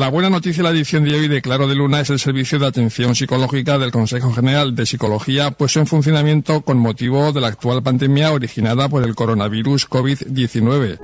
La buena noticia de la edición de hoy de Claro de Luna es el servicio de atención psicológica del Consejo General de Psicología puesto en funcionamiento con motivo de la actual pandemia originada por el coronavirus COVID-19.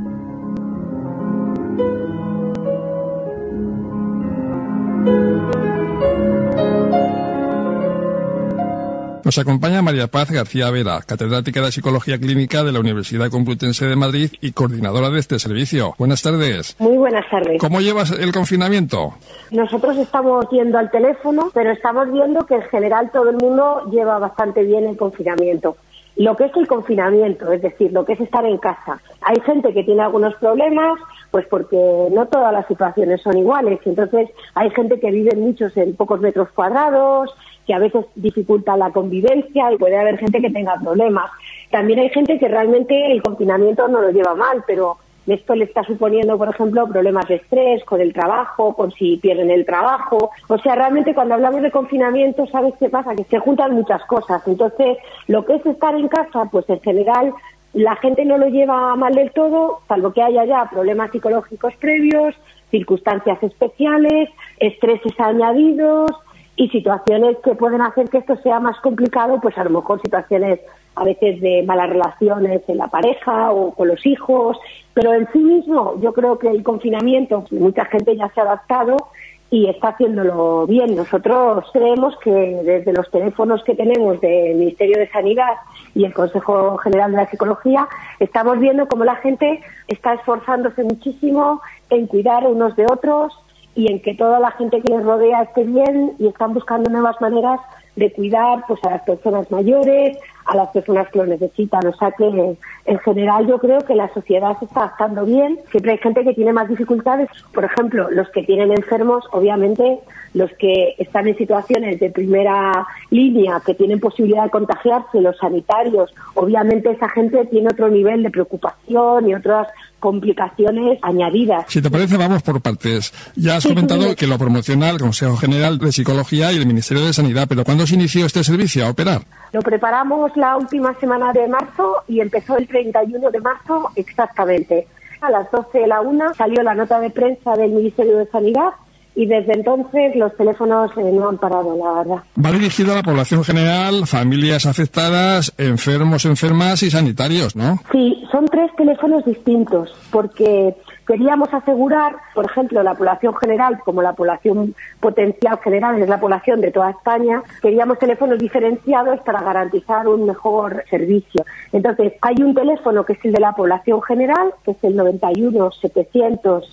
Nos acompaña María Paz García Vera, catedrática de Psicología Clínica de la Universidad Complutense de Madrid y coordinadora de este servicio. Buenas tardes. Muy buenas tardes. ¿Cómo llevas el confinamiento? Nosotros estamos yendo al teléfono, pero estamos viendo que en general todo el mundo lleva bastante bien el confinamiento. Lo que es el confinamiento, es decir, lo que es estar en casa. Hay gente que tiene algunos problemas, pues porque no todas las situaciones son iguales. Entonces hay gente que vive muchos en pocos metros cuadrados, que a veces dificulta la convivencia y puede haber gente que tenga problemas. También hay gente que realmente el confinamiento no lo lleva mal, pero esto le está suponiendo, por ejemplo, problemas de estrés con el trabajo, con si pierden el trabajo. O sea, realmente cuando hablamos de confinamiento, ¿sabes qué pasa? Que se juntan muchas cosas. Entonces, lo que es estar en casa, pues en general la gente no lo lleva mal del todo, salvo que haya ya problemas psicológicos previos, circunstancias especiales, estreses añadidos y situaciones que pueden hacer que esto sea más complicado, pues a lo mejor situaciones a veces de malas relaciones en la pareja o con los hijos, pero en sí mismo yo creo que el confinamiento, mucha gente ya se ha adaptado y está haciéndolo bien. Nosotros creemos que desde los teléfonos que tenemos del Ministerio de Sanidad y el Consejo General de la Psicología, estamos viendo cómo la gente está esforzándose muchísimo en cuidar unos de otros y en que toda la gente que les rodea esté bien y están buscando nuevas maneras de cuidar pues a las personas mayores, a las personas que lo necesitan. O sea que en general yo creo que la sociedad se está adaptando bien. Siempre hay gente que tiene más dificultades. Por ejemplo, los que tienen enfermos, obviamente, los que están en situaciones de primera línea, que tienen posibilidad de contagiarse, los sanitarios, obviamente esa gente tiene otro nivel de preocupación y otras complicaciones añadidas. Si te parece, vamos por partes. Ya has comentado que lo promociona el Consejo General de Psicología y el Ministerio de Sanidad, pero ¿cuándo se inició este servicio a operar? Lo preparamos la última semana de marzo y empezó el 31 de marzo exactamente. A las 12 de la 1 salió la nota de prensa del Ministerio de Sanidad y desde entonces los teléfonos no han parado, la verdad. Va dirigido a la población general, familias afectadas, enfermos, enfermas y sanitarios, ¿no? Sí, son 3 teléfonos distintos, porque queríamos asegurar, por ejemplo, la población general, como la población potencial general es la población de toda España, queríamos teléfonos diferenciados para garantizar un mejor servicio. Entonces, hay un teléfono que es el de la población general, que es el 91 700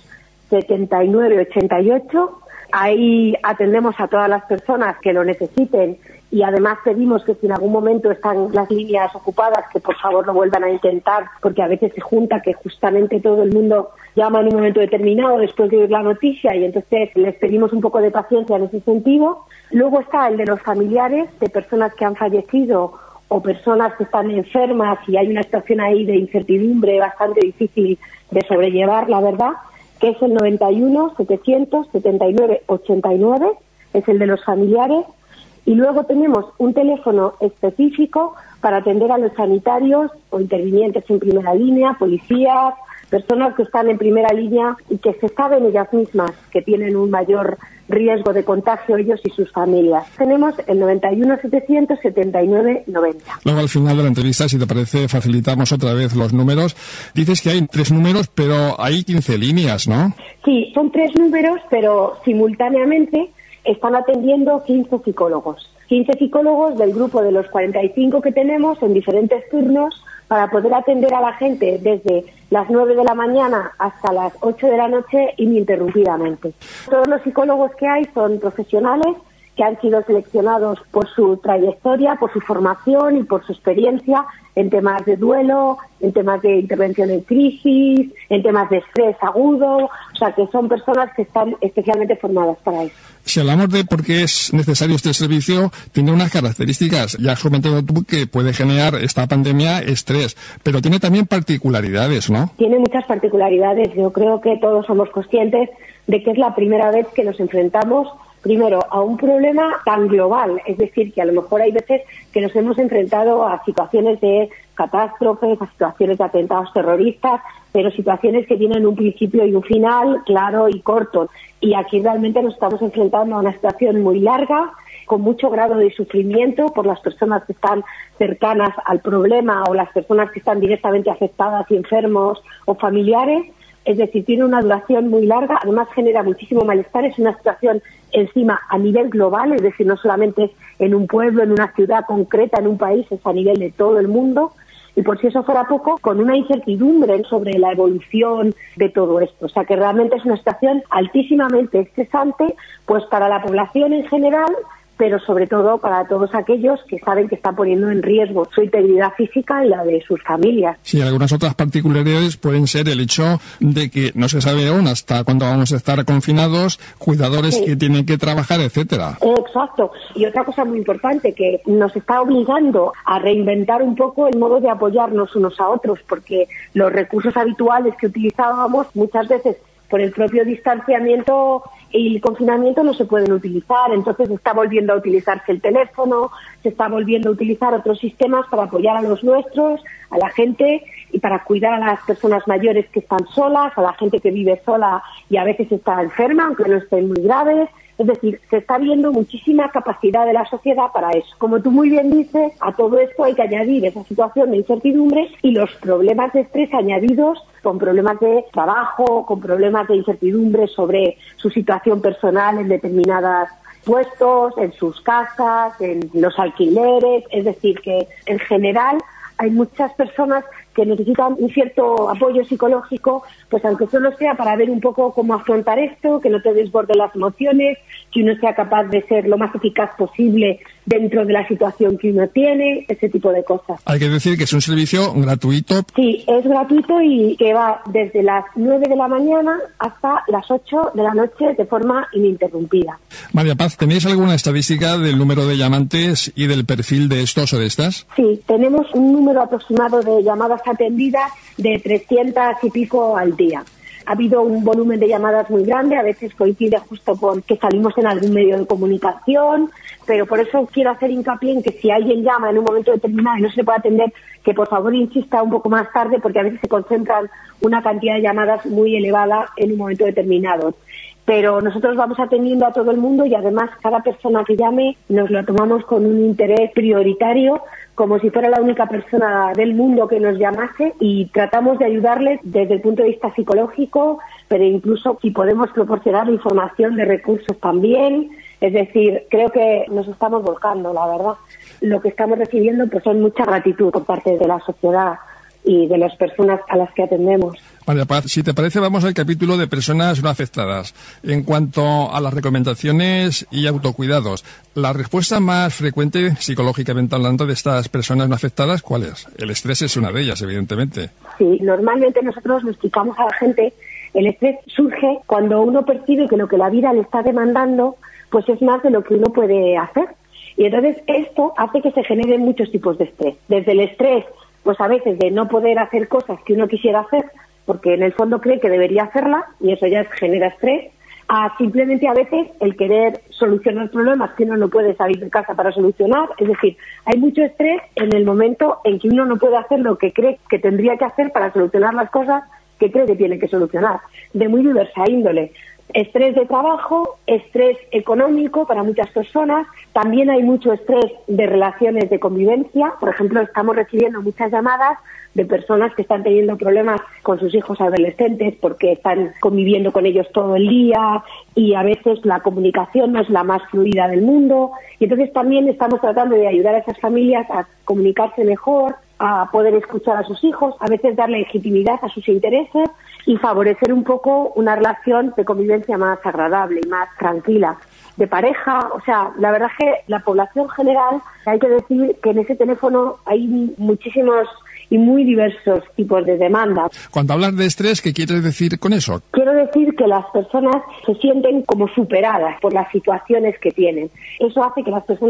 7988. Ahí atendemos a todas las personas que lo necesiten y además pedimos que si en algún momento están las líneas ocupadas, que por favor lo vuelvan a intentar, porque a veces se junta que justamente todo el mundo llama en un momento determinado después de oír la noticia y entonces les pedimos un poco de paciencia en ese sentido. Luego está el de los familiares de personas que han fallecido o personas que están enfermas y hay una situación ahí de incertidumbre bastante difícil de sobrellevar, la verdad, que es el 91 700 79 89, es el de los familiares, y luego tenemos un teléfono específico para atender a los sanitarios o intervinientes en primera línea, policías, personas que están en primera línea y que se saben ellas mismas que tienen un mayor riesgo de contagio ellos y sus familias. Tenemos el 91 700 79 90. Luego al final de la entrevista, si te parece, facilitamos otra vez los números. Dices que hay 3 números, pero hay 15 líneas, ¿no? Sí, son 3 números, pero simultáneamente están atendiendo 15 psicólogos. 15 psicólogos del grupo de los 45 que tenemos en diferentes turnos para poder atender a la gente desde las 9 de la mañana hasta las 8 de la noche ininterrumpidamente. Todos los psicólogos que hay son profesionales que han sido seleccionados por su trayectoria, por su formación y por su experiencia en temas de duelo, en temas de intervención en crisis, en temas de estrés agudo, o sea que son personas que están especialmente formadas para eso. Si hablamos de por qué es necesario este servicio, tiene unas características. Ya has comentado tú que puede generar esta pandemia estrés, pero tiene también particularidades, ¿no? Tiene muchas particularidades. Yo creo que todos somos conscientes de que es la primera vez que nos enfrentamos primero, a un problema tan global, es decir, que a lo mejor hay veces que nos hemos enfrentado a situaciones de catástrofes, a situaciones de atentados terroristas, pero situaciones que tienen un principio y un final claro y corto. Y aquí realmente nos estamos enfrentando a una situación muy larga, con mucho grado de sufrimiento por las personas que están cercanas al problema o las personas que están directamente afectadas y enfermos o familiares. Es decir, tiene una duración muy larga, además genera muchísimo malestar, es una situación encima a nivel global, es decir, no solamente en un pueblo, en una ciudad concreta, en un país, es a nivel de todo el mundo. Y por si eso fuera poco, con una incertidumbre sobre la evolución de todo esto. O sea que realmente es una situación altísimamente estresante, pues para la población en general, pero sobre todo para todos aquellos que saben que están poniendo en riesgo su integridad física y la de sus familias. Sí, algunas otras particularidades pueden ser el hecho de que no se sabe aún hasta cuándo vamos a estar confinados, cuidadores que tienen que trabajar, etcétera. Exacto. Y otra cosa muy importante que nos está obligando a reinventar un poco el modo de apoyarnos unos a otros, porque los recursos habituales que utilizábamos muchas veces por el propio distanciamiento y el confinamiento no se pueden utilizar, entonces se está volviendo a utilizarse el teléfono, se está volviendo a utilizar otros sistemas para apoyar a los nuestros, a la gente y para cuidar a las personas mayores que están solas, a la gente que vive sola y a veces está enferma, aunque no estén muy graves. Es decir, se está viendo muchísima capacidad de la sociedad para eso. Como tú muy bien dices, a todo esto hay que añadir esa situación de incertidumbre y los problemas de estrés añadidos con problemas de trabajo, con problemas de incertidumbre sobre su situación personal en determinados puestos, en sus casas, en los alquileres. Es decir, que en general hay muchas personas que necesitan un cierto apoyo psicológico, pues aunque solo sea para ver un poco cómo afrontar esto, que no te desborden las emociones, que uno sea capaz de ser lo más eficaz posible dentro de la situación que uno tiene, ese tipo de cosas. Hay que decir que es un servicio gratuito. Sí, es gratuito y que va desde las 9 de la mañana hasta las 8 de la noche de forma ininterrumpida. María Paz, ¿tenéis alguna estadística del número de llamantes y del perfil de estos o de estas? Sí, tenemos un número aproximado de llamadas atendidas de 300 y pico al día. Ha habido un volumen de llamadas muy grande, a veces coincide justo con que salimos en algún medio de comunicación, pero por eso quiero hacer hincapié en que si alguien llama en un momento determinado y no se le puede atender, que por favor insista un poco más tarde, porque a veces se concentran una cantidad de llamadas muy elevada en un momento determinado. Pero nosotros vamos atendiendo a todo el mundo y además cada persona que llame nos lo tomamos con un interés prioritario, como si fuera la única persona del mundo que nos llamase, y tratamos de ayudarles desde el punto de vista psicológico, pero incluso si podemos proporcionar información de recursos también. Es decir, creo que nos estamos volcando, la verdad. Lo que estamos recibiendo pues son mucha gratitud por parte de la sociedad y de las personas a las que atendemos. María Paz, si te parece, vamos al capítulo de personas no afectadas. En cuanto a las recomendaciones y autocuidados, la respuesta más frecuente, psicológicamente hablando, de estas personas no afectadas, ¿cuál es? El estrés es una de ellas, evidentemente. Sí, normalmente nosotros le explicamos a la gente, el estrés surge cuando uno percibe que lo que la vida le está demandando, pues es más de lo que uno puede hacer. Y entonces esto hace que se generen muchos tipos de estrés. Desde el estrés, pues a veces de no poder hacer cosas que uno quisiera hacer, porque en el fondo cree que debería hacerla, y eso ya genera estrés, a simplemente a veces el querer solucionar problemas que uno no puede salir de casa para solucionar. Es decir, hay mucho estrés en el momento en que uno no puede hacer lo que cree que tendría que hacer para solucionar las cosas que cree que tiene que solucionar, de muy diversa índole. Estrés de trabajo, estrés económico para muchas personas, también hay mucho estrés de relaciones de convivencia. Por ejemplo, estamos recibiendo muchas llamadas de personas que están teniendo problemas con sus hijos adolescentes porque están conviviendo con ellos todo el día y a veces la comunicación no es la más fluida del mundo. Y entonces también estamos tratando de ayudar a esas familias a comunicarse mejor, a poder escuchar a sus hijos, a veces darle legitimidad a sus intereses y favorecer un poco una relación de convivencia más agradable y más tranquila, de pareja. O sea, la verdad es que la población general, hay que decir que en ese teléfono hay muchísimos y muy diversos tipos de demandas. Cuando hablas de estrés, ¿qué quieres decir con eso? Quiero decir que las personas se sienten como superadas por las situaciones que tienen. Eso hace que las personas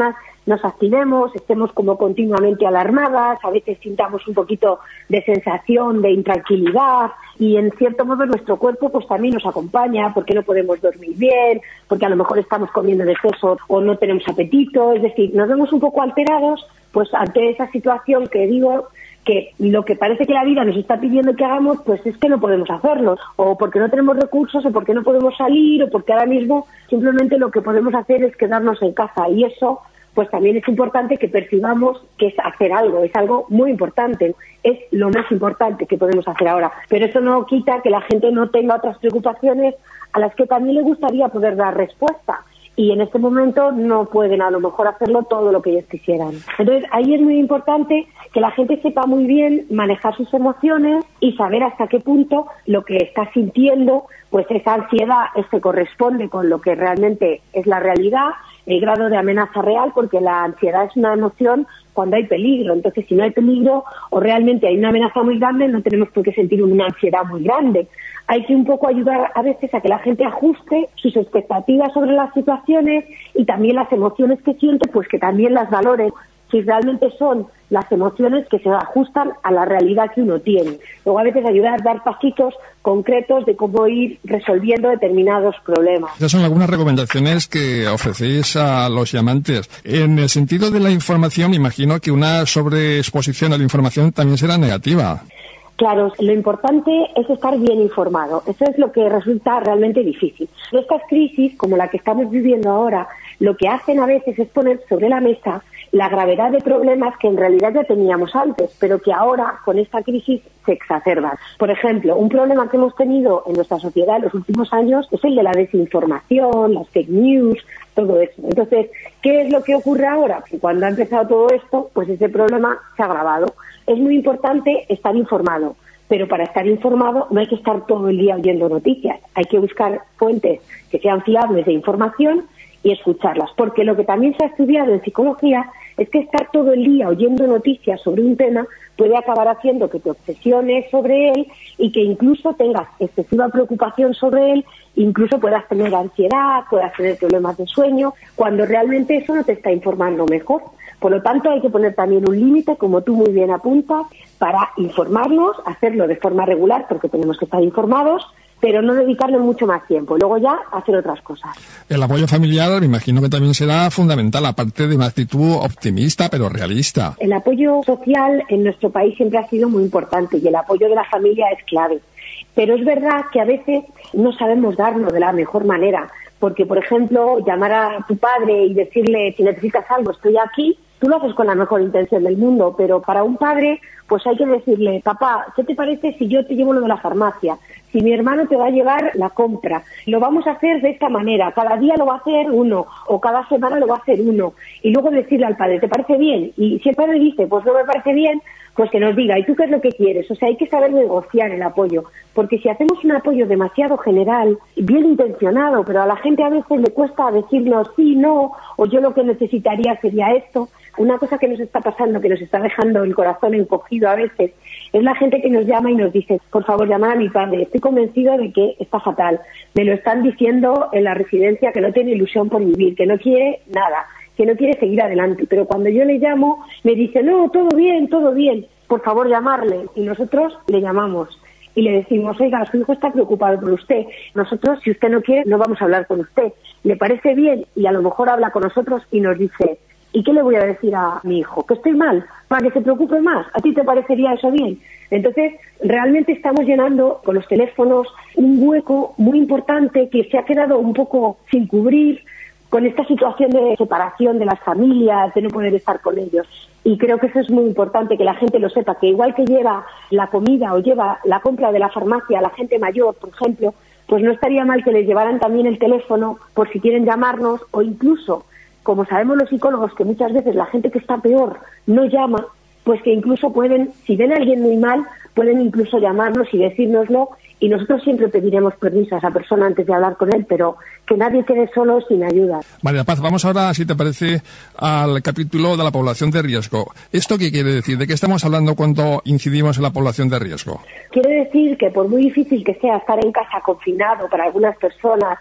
nos activemos, estemos como continuamente alarmadas, a veces sintamos un poquito de sensación de intranquilidad y en cierto modo nuestro cuerpo pues también nos acompaña porque no podemos dormir bien, porque a lo mejor estamos comiendo de exceso o no tenemos apetito, es decir, nos vemos un poco alterados pues ante esa situación que digo que lo que parece que la vida nos está pidiendo que hagamos, pues es que no podemos hacerlo, o porque no tenemos recursos, o porque no podemos salir, o porque ahora mismo simplemente lo que podemos hacer es quedarnos en casa, y eso pues también es importante que percibamos que es hacer algo, es algo muy importante, es lo más importante que podemos hacer ahora, pero eso no quita que la gente no tenga otras preocupaciones a las que también le gustaría poder dar respuesta. Y en este momento no pueden a lo mejor hacerlo todo lo que ellos quisieran. Entonces ahí es muy importante que la gente sepa muy bien manejar sus emociones y saber hasta qué punto lo que está sintiendo, pues esa ansiedad se corresponde con lo que realmente es la realidad, el grado de amenaza real, porque la ansiedad es una emoción cuando hay peligro. Entonces, si no hay peligro o realmente hay una amenaza muy grande, no tenemos por qué sentir una ansiedad muy grande. Hay que un poco ayudar a veces a que la gente ajuste sus expectativas sobre las situaciones y también las emociones que siente, pues que también las valore, si realmente son las emociones que se ajustan a la realidad que uno tiene. Luego a veces ayudar a dar pasitos concretos de cómo ir resolviendo determinados problemas. Estas son algunas recomendaciones que ofrecéis a los llamantes. En el sentido de la información, imagino que una sobreexposición a la información también será negativa. Claro, lo importante es estar bien informado. Eso es lo que resulta realmente difícil. Estas crisis, como la que estamos viviendo ahora, lo que hacen a veces es poner sobre la mesa la gravedad de problemas que en realidad ya teníamos antes, pero que ahora, con esta crisis, se exacerban. Por ejemplo, un problema que hemos tenido en nuestra sociedad en los últimos años es el de la desinformación, las fake news, todo eso. Entonces, ¿qué es lo que ocurre ahora? Que cuando ha empezado todo esto, pues ese problema se ha agravado. Es muy importante estar informado, pero para estar informado no hay que estar todo el día oyendo noticias. Hay que buscar fuentes que sean fiables de información y escucharlas, porque lo que también se ha estudiado en psicología es que estar todo el día oyendo noticias sobre un tema puede acabar haciendo que te obsesiones sobre él y que incluso tengas excesiva preocupación sobre él, incluso puedas tener ansiedad, puedas tener problemas de sueño, cuando realmente eso no te está informando mejor. Por lo tanto, hay que poner también un límite, como tú muy bien apuntas, para informarnos, hacerlo de forma regular, porque tenemos que estar informados, pero no dedicarle mucho más tiempo. Luego ya hacer otras cosas. El apoyo familiar me imagino que también será fundamental, aparte de una actitud optimista pero realista. El apoyo social en nuestro país siempre ha sido muy importante y el apoyo de la familia es clave. Pero es verdad que a veces no sabemos darlo de la mejor manera, porque, por ejemplo, llamar a tu padre y decirle si necesitas algo, estoy aquí, tú lo haces con la mejor intención del mundo, pero para un padre pues hay que decirle, papá, ¿qué te parece si yo te llevo lo de la farmacia? Si mi hermano te va a llevar la compra, lo vamos a hacer de esta manera, cada día lo va a hacer uno, o cada semana lo va a hacer uno, y luego decirle al padre, ¿te parece bien? Y si el padre dice, pues no me parece bien, pues que nos diga, ¿y tú qué es lo que quieres? O sea, hay que saber negociar el apoyo, porque si hacemos un apoyo demasiado general, bien intencionado, pero a la gente a veces le cuesta decirnos sí, no, o yo lo que necesitaría sería esto. Una cosa que nos está pasando, que nos está dejando el corazón encogido a veces, es la gente que nos llama y nos dice, por favor, llamad a mi padre, estoy convencido de que está fatal, me lo están diciendo en la residencia que no tiene ilusión por vivir, que no quiere nada, que no quiere seguir adelante, pero cuando yo le llamo me dice, no, todo bien, por favor llamarle, y nosotros le llamamos y le decimos, oiga, su hijo está preocupado por usted, nosotros si usted no quiere no vamos a hablar con usted, ¿le parece bien? Y a lo mejor habla con nosotros y nos dice, ¿y qué le voy a decir a mi hijo? ¿Que estoy mal? ¿Para que se preocupe más? ¿A ti te parecería eso bien? Entonces, realmente estamos llenando con los teléfonos un hueco muy importante que se ha quedado un poco sin cubrir con esta situación de separación de las familias, de no poder estar con ellos. Y creo que eso es muy importante, que la gente lo sepa, que igual que lleva la comida o lleva la compra de la farmacia a la gente mayor, por ejemplo, pues no estaría mal que les llevaran también el teléfono por si quieren llamarnos o incluso, como sabemos los psicólogos que muchas veces la gente que está peor no llama, pues que incluso pueden, si ven a alguien muy mal, pueden incluso llamarnos y decírnoslo, y nosotros siempre pediremos permiso a esa persona antes de hablar con él, pero que nadie quede solo sin ayuda. María Paz, vamos ahora, si te parece, al capítulo de la población de riesgo. ¿Esto qué quiere decir? ¿De qué estamos hablando cuando incidimos en la población de riesgo? Quiere decir que por muy difícil que sea estar en casa confinado para algunas personas,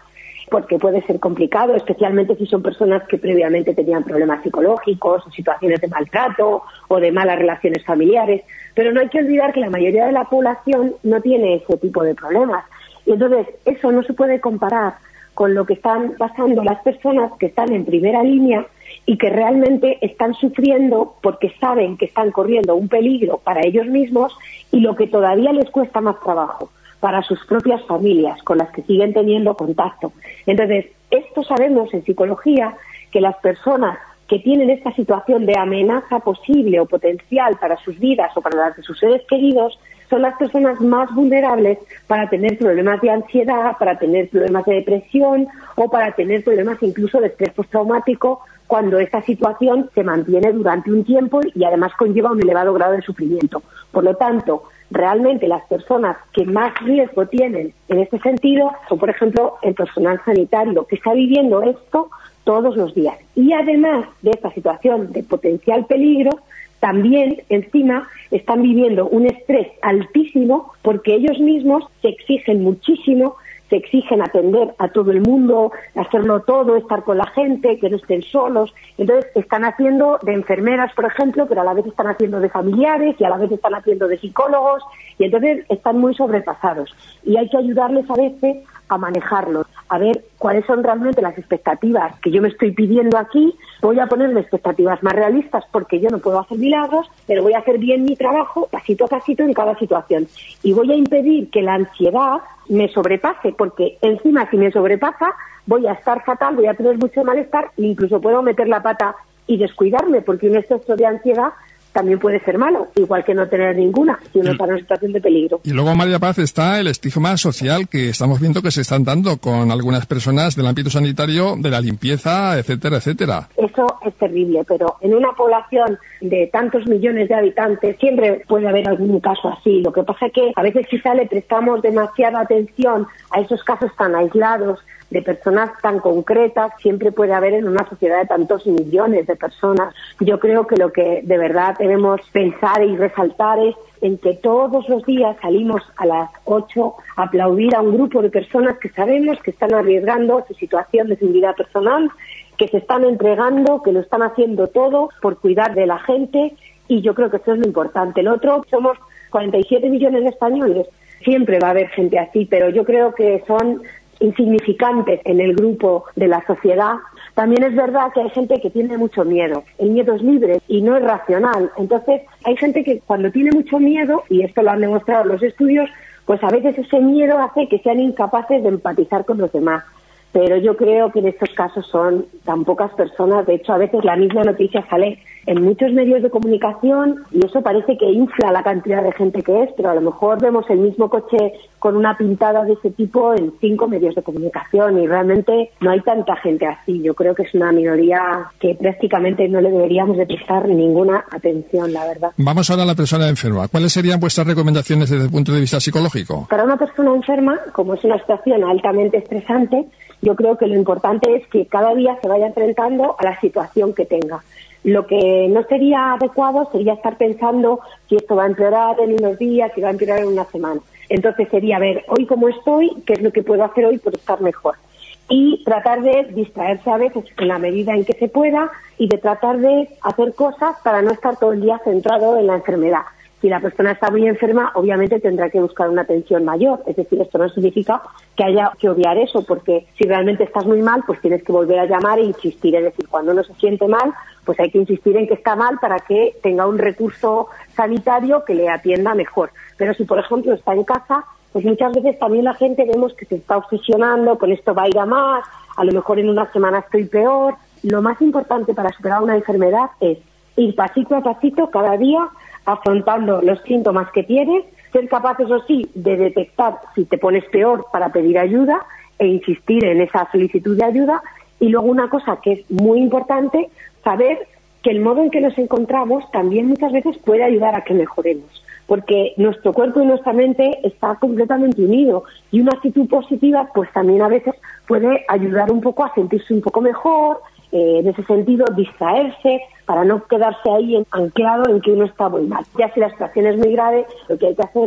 porque puede ser complicado, especialmente si son personas que previamente tenían problemas psicológicos o situaciones de maltrato o de malas relaciones familiares. Pero no hay que olvidar que la mayoría de la población no tiene ese tipo de problemas. Y entonces eso no se puede comparar con lo que están pasando las personas que están en primera línea y que realmente están sufriendo porque saben que están corriendo un peligro para ellos mismos y lo que todavía les cuesta más trabajo, para sus propias familias con las que siguen teniendo contacto. Entonces, esto sabemos en psicología, que las personas que tienen esta situación de amenaza posible o potencial para sus vidas o para las de sus seres queridos son las personas más vulnerables para tener problemas de ansiedad, para tener problemas de depresión o para tener problemas incluso de estrés postraumático cuando esta situación se mantiene durante un tiempo y además conlleva un elevado grado de sufrimiento. Por lo tanto, realmente las personas que más riesgo tienen en este sentido son, por ejemplo, el personal sanitario, que está viviendo esto todos los días. Y además de esta situación de potencial peligro, también encima están viviendo un estrés altísimo porque ellos mismos se exigen muchísimo, se exigen atender a todo el mundo, hacerlo todo, estar con la gente, que no estén solos. Entonces están haciendo de enfermeras, por ejemplo, pero a la vez están haciendo de familiares y a la vez están haciendo de psicólogos y entonces están muy sobrepasados. Y hay que ayudarles a veces a manejarlos, a ver cuáles son realmente las expectativas que yo me estoy pidiendo aquí. Voy a ponerle expectativas más realistas porque yo no puedo hacer milagros, pero voy a hacer bien mi trabajo pasito a pasito en cada situación. Y voy a impedir que la ansiedad me sobrepase, porque encima si me sobrepasa voy a estar fatal, voy a tener mucho malestar e incluso puedo meter la pata y descuidarme, porque un exceso de ansiedad también puede ser malo, igual que no tener ninguna, si uno está en una situación de peligro. Y luego, María Paz, está el estigma social que estamos viendo que se están dando con algunas personas del ámbito sanitario, de la limpieza, etcétera, etcétera. Eso es terrible, pero en una población de tantos millones de habitantes siempre puede haber algún caso así. Lo que pasa es que a veces quizá le prestamos demasiada atención a esos casos tan aislados, de personas tan concretas. Siempre puede haber en una sociedad de tantos millones de personas. Yo creo que lo que de verdad debemos pensar y resaltar es en que todos los días salimos a las 8 a aplaudir a un grupo de personas que sabemos que están arriesgando su situación de su vida personal, que se están entregando, que lo están haciendo todo por cuidar de la gente, y yo creo que eso es lo importante. El otro, somos 47 millones de españoles, siempre va a haber gente así, pero yo creo que son insignificantes en el grupo de la sociedad. También es verdad que hay gente que tiene mucho miedo. El miedo es libre y no es racional. Entonces, hay gente que cuando tiene mucho miedo, y esto lo han demostrado los estudios, pues a veces ese miedo hace que sean incapaces de empatizar con los demás. Pero yo creo que en estos casos son tan pocas personas. De hecho, a veces la misma noticia sale en muchos medios de comunicación y eso parece que infla la cantidad de gente que es, pero a lo mejor vemos el mismo coche con una pintada de ese tipo en 5 medios de comunicación y realmente no hay tanta gente así. Yo creo que es una minoría que prácticamente no le deberíamos de prestar ninguna atención, la verdad. Vamos ahora a la persona enferma. ¿Cuáles serían vuestras recomendaciones desde el punto de vista psicológico? Para una persona enferma, como es una situación altamente estresante, yo creo que lo importante es que cada día se vaya enfrentando a la situación que tenga. Lo que no sería adecuado sería estar pensando si esto va a empeorar en unos días, si va a empeorar en una semana. Entonces sería ver hoy cómo estoy, qué es lo que puedo hacer hoy por estar mejor. Y tratar de distraerse a veces en la medida en que se pueda y de tratar de hacer cosas para no estar todo el día centrado en la enfermedad. Si la persona está muy enferma, obviamente tendrá que buscar una atención mayor. Es decir, esto no significa que haya que obviar eso, porque si realmente estás muy mal, pues tienes que volver a llamar e insistir. Es decir, cuando uno se siente mal, pues hay que insistir en que está mal para que tenga un recurso sanitario que le atienda mejor. Pero si, por ejemplo, está en casa, pues muchas veces también la gente vemos que se está obsesionando con esto va a ir a más, a lo mejor en una semana estoy peor. Lo más importante para superar una enfermedad es ir pasito a pasito cada día, afrontando los síntomas que tienes, ser capaz, eso sí, de detectar si te pones peor para pedir ayuda e insistir en esa solicitud de ayuda. Y luego una cosa que es muy importante, saber que el modo en que nos encontramos también muchas veces puede ayudar a que mejoremos, porque nuestro cuerpo y nuestra mente está completamente unido y una actitud positiva pues también a veces puede ayudar un poco a sentirse un poco mejor, en ese sentido distraerse para no quedarse ahí anclado en que uno está muy mal. Ya si la situación es muy grave, lo que hay que hacer es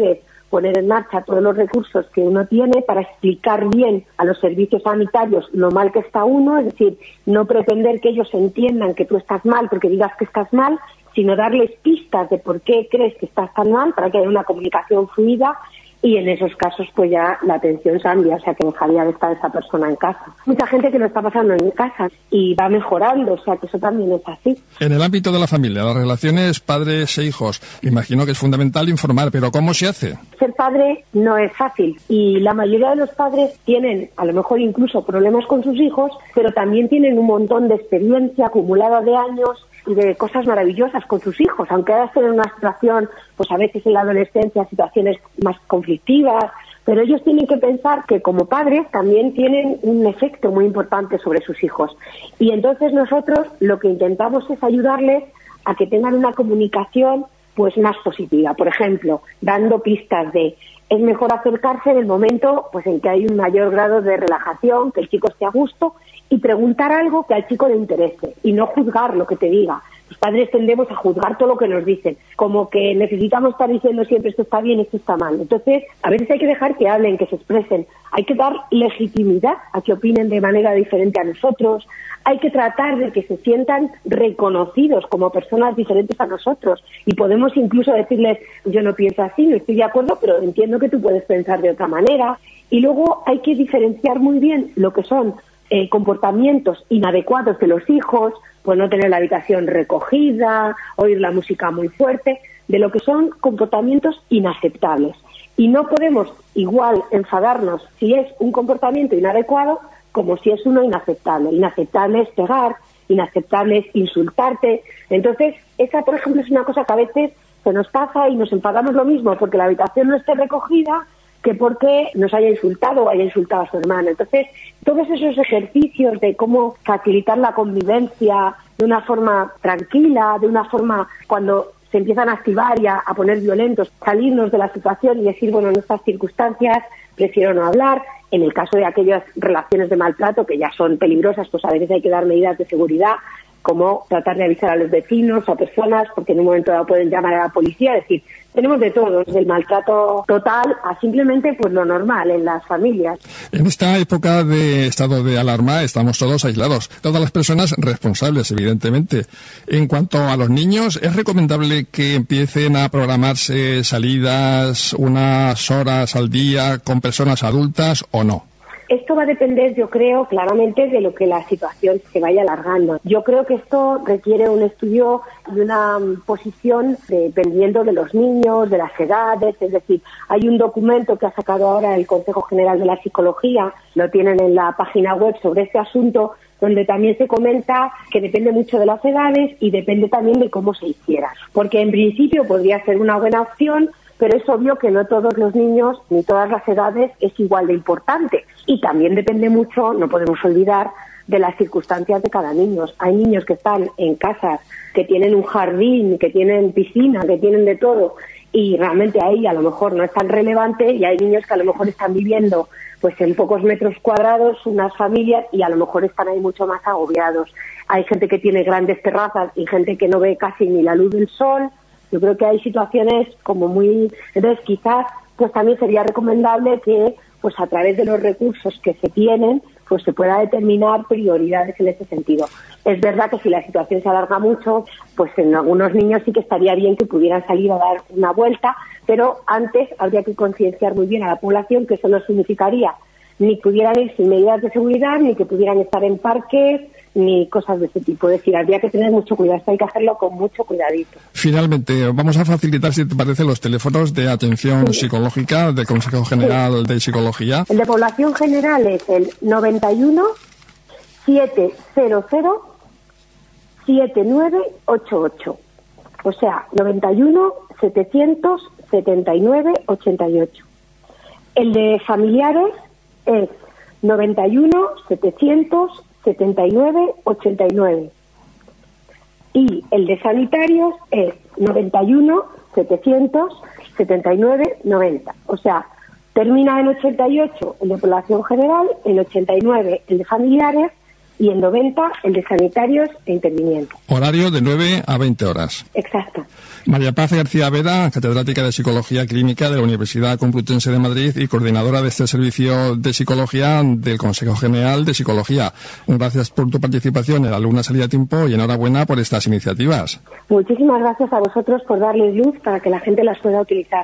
poner en marcha todos los recursos que uno tiene para explicar bien a los servicios sanitarios lo mal que está uno, es decir, no pretender que ellos entiendan que tú estás mal porque digas que estás mal, sino darles pistas de por qué crees que estás tan mal para que haya una comunicación fluida. Y en esos casos pues ya la atención cambia, o sea que dejaría de estar esa persona en casa. Mucha gente que lo está pasando en casa y va mejorando, o sea que eso también es así. En el ámbito de la familia, las relaciones padres e hijos, imagino que es fundamental informar, pero ¿cómo se hace? Ser padre no es fácil y la mayoría de los padres tienen a lo mejor incluso problemas con sus hijos, pero también tienen un montón de experiencia acumulada de años y de cosas maravillosas con sus hijos, aunque ahora estén en una situación, pues a veces en la adolescencia, situaciones más conflictivas, pero ellos tienen que pensar que como padres también tienen un efecto muy importante sobre sus hijos. Y entonces nosotros lo que intentamos es ayudarles a que tengan una comunicación pues más positiva. Por ejemplo, dando pistas de es mejor acercarse en el momento pues en que hay un mayor grado de relajación, que el chico esté a gusto, y preguntar algo que al chico le interese y no juzgar lo que te diga. Los padres tendemos a juzgar todo lo que nos dicen, como que necesitamos estar diciendo siempre esto está bien, esto está mal. Entonces, a veces hay que dejar que hablen, que se expresen. Hay que dar legitimidad a que opinen de manera diferente a nosotros. Hay que tratar de que se sientan reconocidos como personas diferentes a nosotros. Y podemos incluso decirles, yo no pienso así, no estoy de acuerdo, pero entiendo que tú puedes pensar de otra manera. Y luego hay que diferenciar muy bien lo que son comportamientos inadecuados de los hijos, pues no tener la habitación recogida, oír la música muy fuerte, de lo que son comportamientos inaceptables. Y no podemos igual enfadarnos si es un comportamiento inadecuado como si es uno inaceptable. Inaceptable es pegar, inaceptable es insultarte. Entonces, esa, por ejemplo, es una cosa que a veces se nos pasa y nos enfadamos lo mismo porque la habitación no esté recogida que porque nos haya insultado o haya insultado a su hermano. Entonces, todos esos ejercicios de cómo facilitar la convivencia de una forma tranquila, de una forma cuando se empiezan a activar y a poner violentos, salirnos de la situación y decir, bueno, en estas circunstancias prefiero no hablar. En el caso de aquellas relaciones de maltrato que ya son peligrosas, pues a veces hay que dar medidas de seguridad, como tratar de avisar a los vecinos o a personas, porque en un momento dado pueden llamar a la policía. Es decir, tenemos de todo, desde el maltrato total a simplemente pues lo normal en las familias. En esta época de estado de alarma estamos todos aislados, todas las personas responsables, evidentemente. En cuanto a los niños, ¿es recomendable que empiecen a programarse salidas unas horas al día con personas adultas o no? Esto va a depender, yo creo, claramente de lo que la situación se vaya alargando. Yo creo que esto requiere un estudio y una posición dependiendo de los niños, de las edades. Es decir, hay un documento que ha sacado ahora el Consejo General de la Psicología, lo tienen en la página web sobre este asunto, donde también se comenta que depende mucho de las edades y depende también de cómo se hiciera. Porque en principio podría ser una buena opción, pero es obvio que no todos los niños ni todas las edades es igual de importante. Y también depende mucho, no podemos olvidar, de las circunstancias de cada niño. Hay niños que están en casas, que tienen un jardín, que tienen piscina, que tienen de todo, y realmente ahí a lo mejor no es tan relevante, y hay niños que a lo mejor están viviendo pues en pocos metros cuadrados, unas familias, y a lo mejor están ahí mucho más agobiados. Hay gente que tiene grandes terrazas y gente que no ve casi ni la luz del sol. Yo creo que hay situaciones como muy... Entonces, quizás pues también sería recomendable que pues a través de los recursos que se tienen, pues se pueda determinar prioridades en ese sentido. Es verdad que si la situación se alarga mucho, pues en algunos niños sí que estaría bien que pudieran salir a dar una vuelta, pero antes habría que concienciar muy bien a la población que eso no significaría ni pudieran ir sin medidas de seguridad, ni que pudieran estar en parques, ni cosas de ese tipo. Es decir, habría que tener mucho cuidado. Esto hay que hacerlo con mucho cuidadito. Finalmente, vamos a facilitar, si te parece, los teléfonos de atención psicológica del Consejo General de Psicología. El de población general es el 91 700 7988. O sea, 91 700 79 88. El de familiares es 91 700 79 89. Y el de sanitarios es 91 700 79 90. O sea, termina en 88 el de población general, en 89 el de familiares y en 90 el de sanitarios e intervinientes. Horario de 9 a 20 horas. Exacto. María Paz García Vera, catedrática de Psicología Clínica de la Universidad Complutense de Madrid y coordinadora de este servicio de psicología del Consejo General de Psicología. Gracias por tu participación en la Luna Salida a Tiempo y enhorabuena por estas iniciativas. Muchísimas gracias a vosotros por darles luz para que la gente las pueda utilizar.